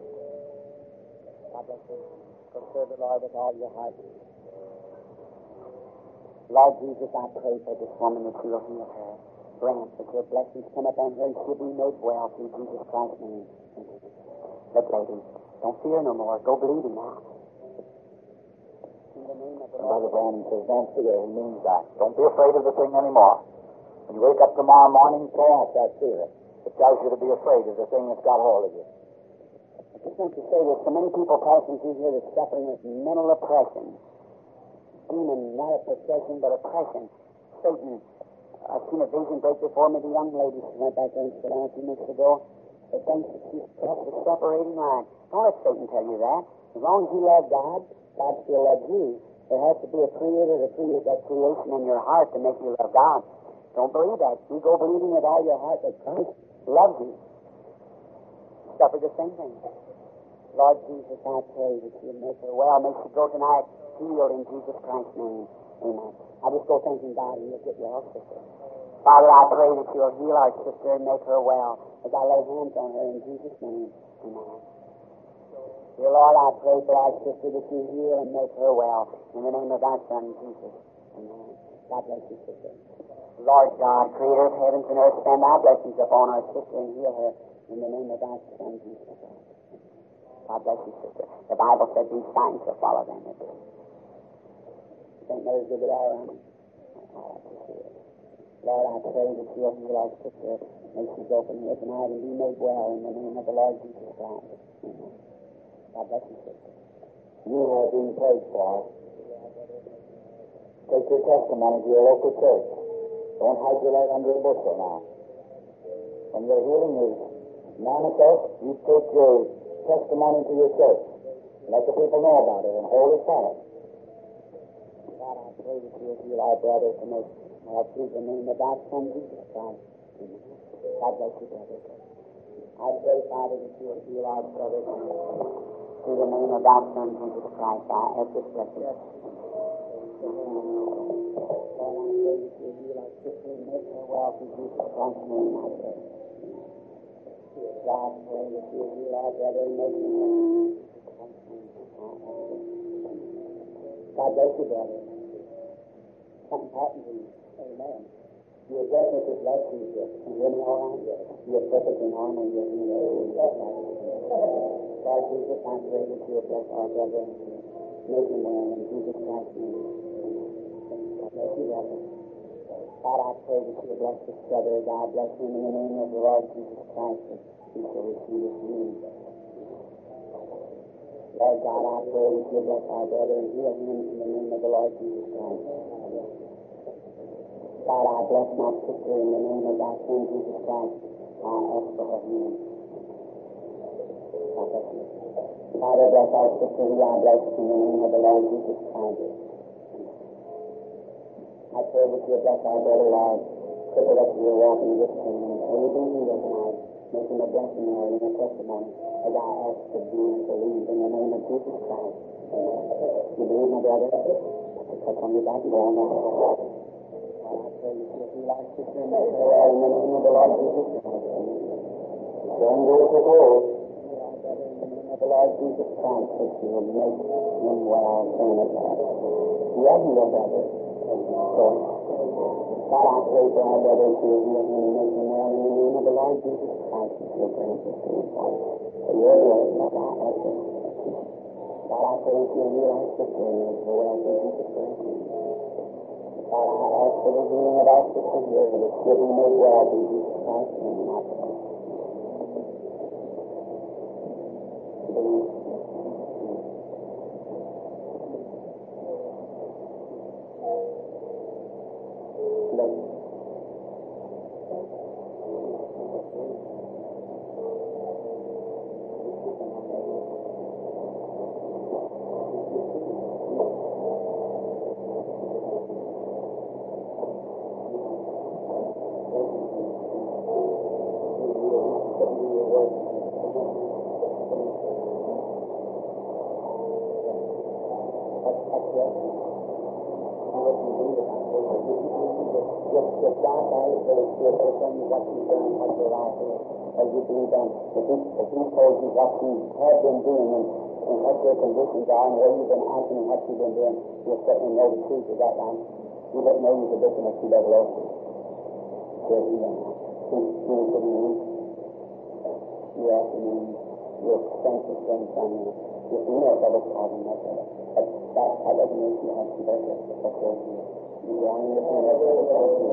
God bless you. Go serve the Lord with all your heart. Lord Jesus, I pray for this woman that you will heal her. Grant that your blessings come upon her and she'll be made well through Jesus Christ's name. Look, lady, don't fear no more. Go believing now. In the name of the Lord. Brother Brandon says, don't fear. He means that. Don't be afraid of the thing anymore. When you wake up tomorrow morning, throw out that fear. It tells you to be afraid of the thing that's got hold of you. I just want to say there's so many people passing through here that's suffering with mental oppression. Demon, not a possession, but oppression. Satan. I've seen a vision break before me. The young lady who went back there and sat down a few minutes ago. It thinks that she's crossed the separating line. Don't let Satan tell you that. As long as you love God, God still loves you. There has to be a creator to create that creation in your heart to make you love God. Don't believe that. You go believing with all your heart that Christ loves you. Suffer the same thing. Lord Jesus, I pray that you make her well. May she go tonight healed in Jesus Christ's name. Amen. I just go thanking God and you'll get well, sister. Father, I pray that you'll heal our sister and make her well as I lay hands on her in Jesus' name. Amen. Dear Lord, I pray for our sister that you heal and make her well in the name of thy Son, Jesus. Amen. God bless you, sister. Lord God, creator of heavens and earth, send thy blessings upon our sister and heal her in the name of thy Son, Jesus. God bless you, sister. The Bible said these signs shall follow them that believe. Saint Mary's good it all around. Lord, I pray that you'll heal our sister. May she go from here tonight and be made well in the name of the Lord Jesus Christ. Amen. God bless you, sister. You are being prayed for. Take your testimony to your local church. Don't hide your light under a bushel now. When your healing is manifest, you take your testimony to your church. Let the people know about it and hold it fast. God, I pray that you will heal our brother to make well through the name of thy Son, Jesus Christ. Amen. God bless you, brother. I pray, Father, that you will heal our brother through the name of thy Son, Jesus Christ. I ask this blessing. Lord, I pray that you will heal our sister and make her well through Jesus Christ's name, I pray. God, I pray that you will heal our brother and make him well. God bless you, brother. Something happened to you. Amen. You're definitely blessed, Jesus. You hear me all right? Yes. You're perfect in harmony with me. Lord Jesus, I pray that you will bless our brother and make him well in Jesus Christ's name. God bless you, brother. God, I pray that you will bless this brother. God bless him in the name of the Lord Jesus Christ. That he shall receive his healing. Lord God, I pray that you bless our brother and heal him in the name of the Lord Jesus Christ. God, I bless my sister in the name of thy Son, Jesus Christ. I ask for her healing. God bless you. Father, bless our sister who I bless in the name of the Lord Jesus Christ. I pray that you bless our brother, Lord. Cripple us to your walking with him. May he be healed tonight. Make him a blessing, Lord, and a testimony as I ask to be and believe in the name of Jesus Christ. Amen. You believe, my brother? Touch on your back and go on now. I pray that you heal our sister and make her well in the name of the Lord Jesus Christ. Don't go with the Lord. In the name of the Lord Jesus Christ, that you will make him well soon as well. You have me, your brother. So, God, I pray for our brother to heal him and make him well in the name of the Lord Jesus Christ, that you will grant this to his life. For your glory, Lord, I ask it. God, I pray that you heal our sister and make her well through Jesus Christ. God, I ask for the healing of our sister here, that she'll be made well through Jesus Christ's name, I pray. If God died for the spirit of things, what He's doing, what your life is, as you believe in, if He, if he told you what you have been doing and, and what your conditions are and where you've been acting and what you've been doing, you'll certainly know the truth of that life. You wouldn't know you're the victim of tuberculosis. Yes, you know. You're sitting in Yes, I mean, your strength is going from you. Your female double problem, that's it. But that, that doesn't make you have tuberculosis. That's what you do. You're only the female double problem.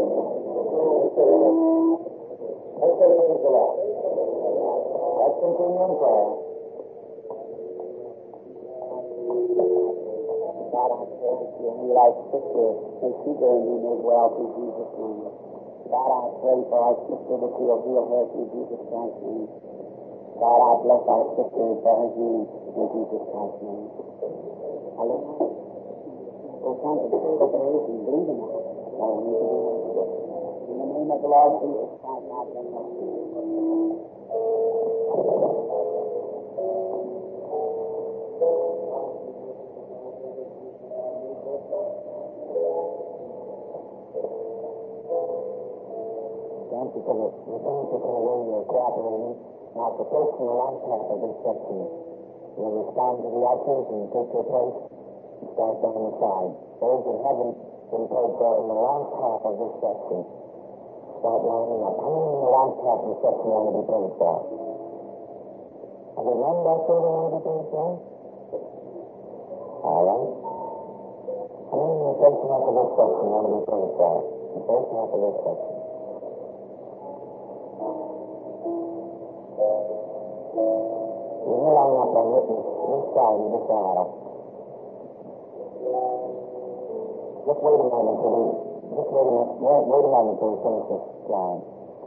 Let's say praise the Lord. Let's continue in prayer. God, I pray that you and you like sister, may she go and be made well through Jesus' name. God, I pray for our sister that you will heal her through Jesus Christ's name. God, I bless our sister for her healing in Jesus Christ's name. I look at it. Go trying to open her ears and believe in that. All we need to do is in the name of the Lord Jesus Christ, I bless her. Thank you for the, thank you for the way you're cooperating. Now, the folks in the last half of this section will respond to the ushers and take their place and start down the side. Those that haven't been prayed for in the last half of this section, start lining up. How many in the last half of the section want to be prayed for? Are there none back there that want to be prayed for? All right. How many in the first half of this section want to be prayed for? The first half of this section. We're lining up on this, this side of this aisle. Just wait a moment till we, just wait a minute, wait, wait a moment till we finish this slide.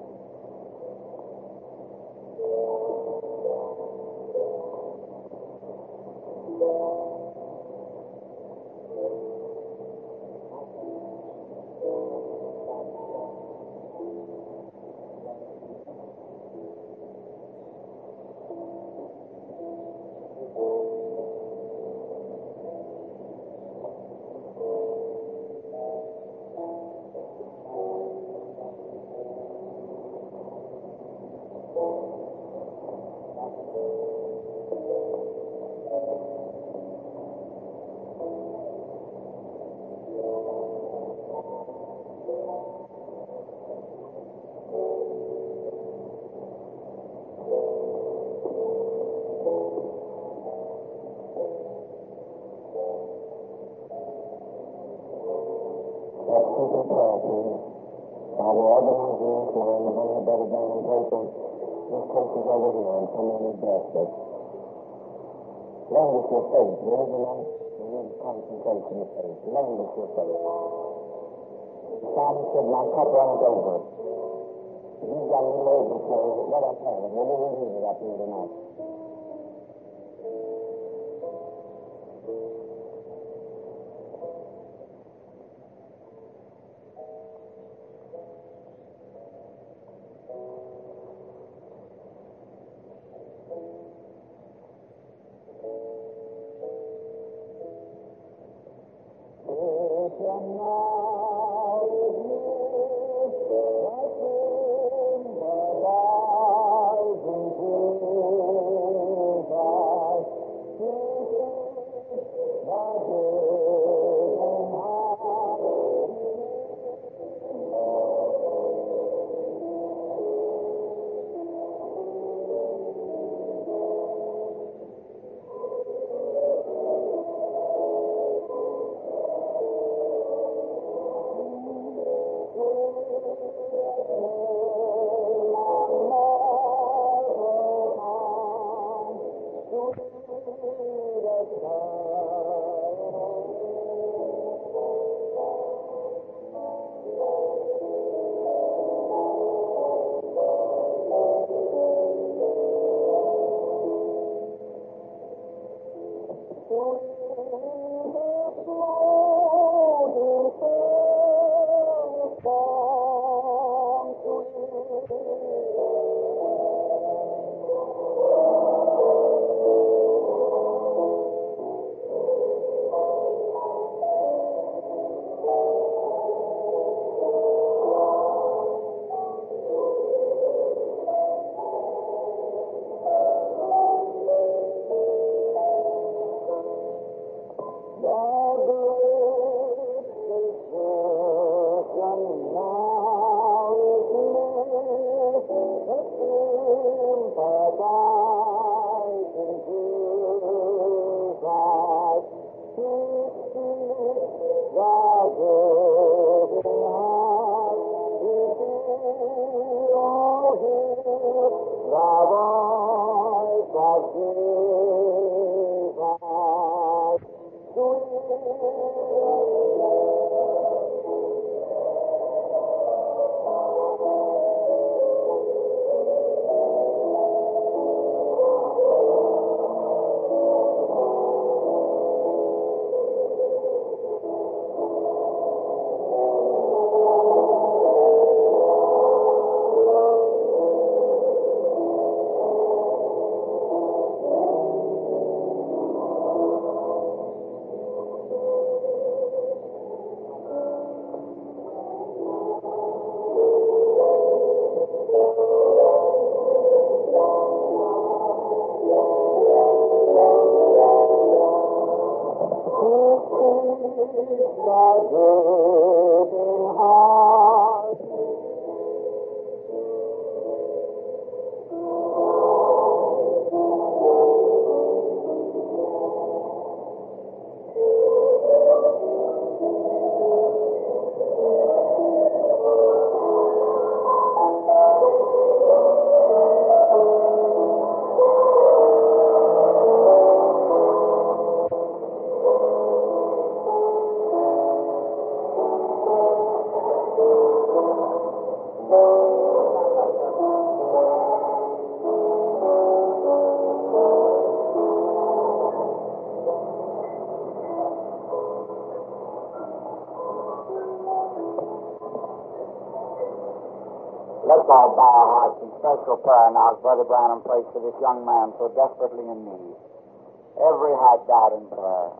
Language your faith. Where is the light? Where is concentration of faith? Language your faith. The psalmist said, my cup runneth over. You've got a little overflow. Let us have it. We'll leave it up here tonight. Thank you. Let's all bow our hearts in special prayer now as Brother Branham prays for this young man so desperately in need. Every heart bowed in prayer.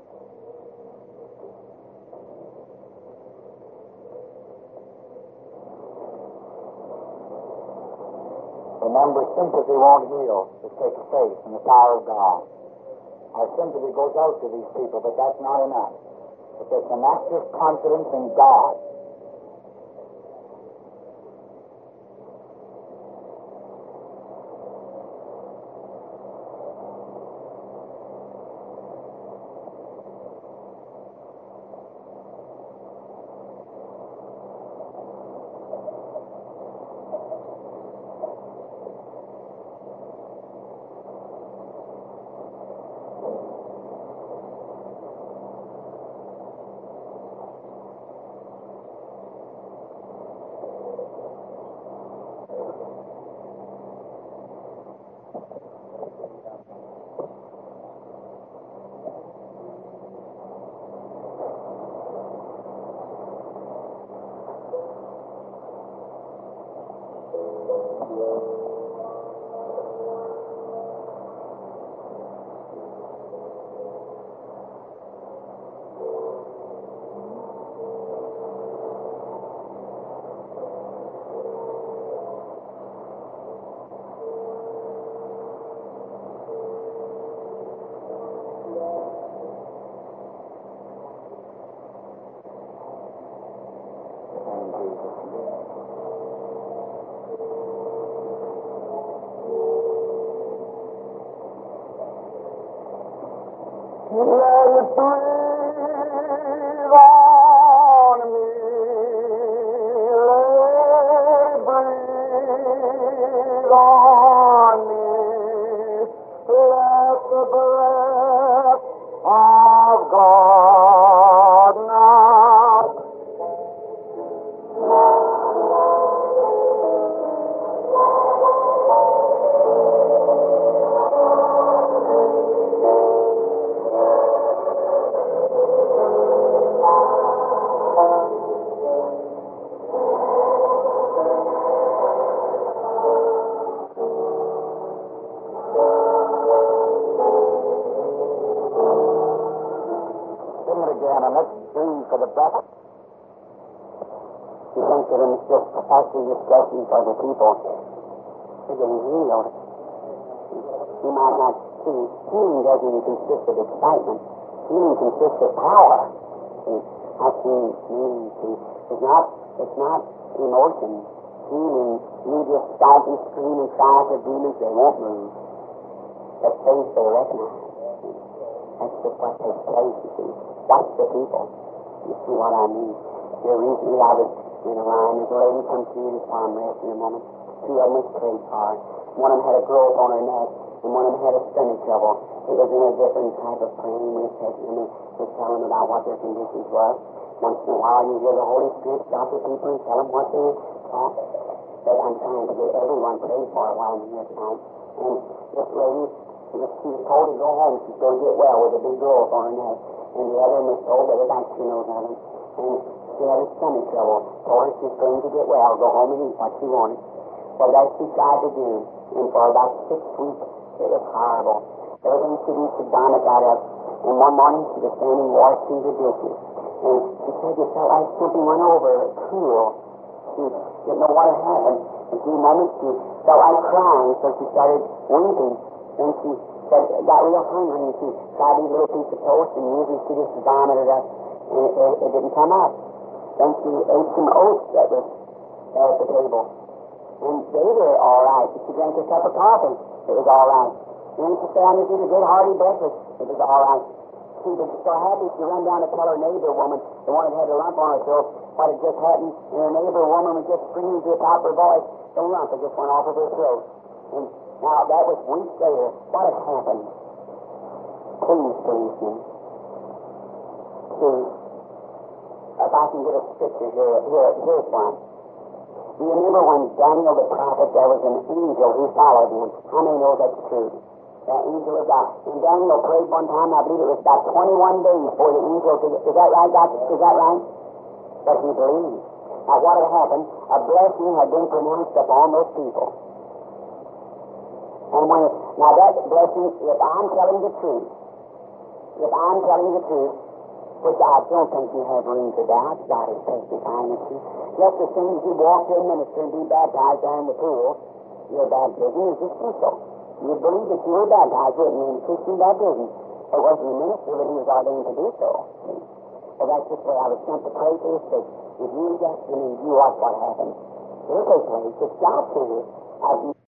Remember, sympathy won't heal. It takes faith and the power of God. Our sympathy goes out to these people, but that's not enough. It takes an active confidence in God. Let it breathe on me, let it breathe on me, let the breath of God now. For the breath. You think that in this capacity discussion for the people, they're getting healed. You might not see. Healing doesn't consist of excitement. Healing consists of power. See, that's what means. See, it's not, it's not emotion. Healing, you just stomp and scream and cry for demons, they won't move. But faith they recognize. That's just what takes place, you see. Watch the people. You see what I mean? Here recently I was in a line. There's a lady come through this arm rest in a moment. Two of them was prayed for. One of them had a growth on her neck. and one of them had a stomach trouble. It was in a different type of pain. We were taking them and just telling them about what their conditions were. Once in a while, you hear the Holy Spirit stop the people and tell them what they thought. But I'm trying to get everyone prayed for while I'm here tonight. And this lady, she was, she was told to go home. She's going to get well with a big growth on her neck. And the other one was told that was actually knows of it. And she had a stomach trouble. Told her she's going to get well, go home and eat what she wanted. Well, that's what she tried to do. And for about six weeks, it was horrible. Everything she did, she vomit got up. And one morning, she was standing washing the dishes. And she said it felt like something went over her, cool. She didn't know what had happened. In a few moments, she felt like crying, so she started weeping. Then she said, got real hungry, and she tried to eat a little piece of toast, and usually she just vomited up, and it, it, it didn't come up. Then she ate some oats that was there at the table. And they were all right. She drank a cup of coffee. It was all right. And then she sat down and did a good hearty breakfast. It was all right. She was so happy she ran down to tell her neighbor woman, the one that had a lump on her throat, what had just happened. And her neighbor woman was just screaming to the top of her voice. The lump had just went off of her throat. And now that was weeks later. What had happened? Please, policeman. See, if I can get a picture here, here, here's one. Do you remember when Daniel the prophet, there was an angel who followed him? How many know that's true? That angel of God. And Daniel prayed one time, I believe it was about twenty-one days before the angel did it. Is that right, Doctor? Is that right? But he believed. Now what had happened? A blessing had been pronounced upon those people. And when, now that blessing, if I'm telling the truth, if I'm telling the truth, which I don't think you have room to doubt, God is testifying the truth. Just as soon as you walk to a minister and be baptized down in the pool, your baptism is official. You believe that you were baptized, wouldn't you, in Christian baptism? It wasn't the minister, but he was ordained to do so. See? Well, that's just where I was sent to pray for the sick. If you just believe, you watch what happens. It'll take place. It's God's service.